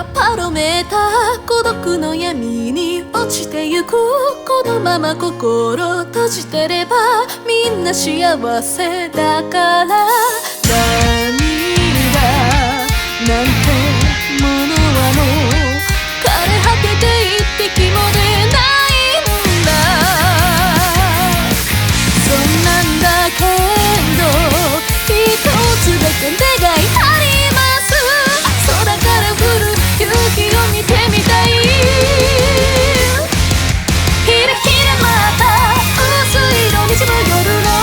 がパロメーター、孤独の闇に落ちてゆく。このまま心閉じてればみんな幸せだから。涙なんてものはもう枯れ果てて一滴も出ないんだ。そんなんだけど一つだけ願いあります。空から降る夕日を見てみたい。ひらひらまた薄い色にじむ夜の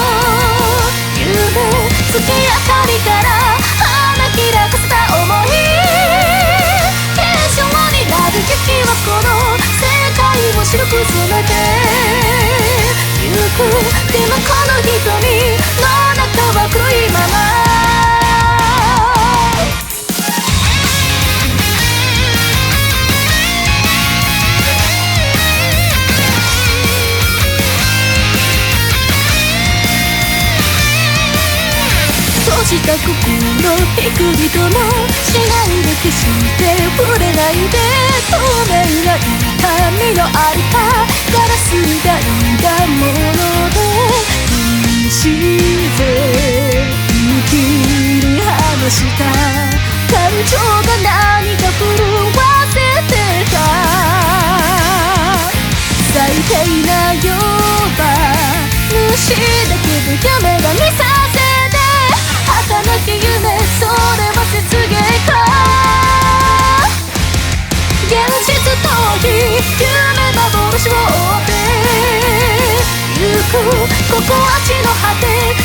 夢、月明かりから花開かせた想い。結晶になる雪はこの世界を白く染めてゆく。でもこの瞳の中は黒いまま。閉じた心ピクリともしないで消して触れないで。透明な痛みのありかガラスが生んだもので不自然に切り離した感情が何か震わせてた。最低なような虫だけど夢が見させて儚き夢、それは雪芸か。現実逃避夢幻を追ってゆく。ここは地の果て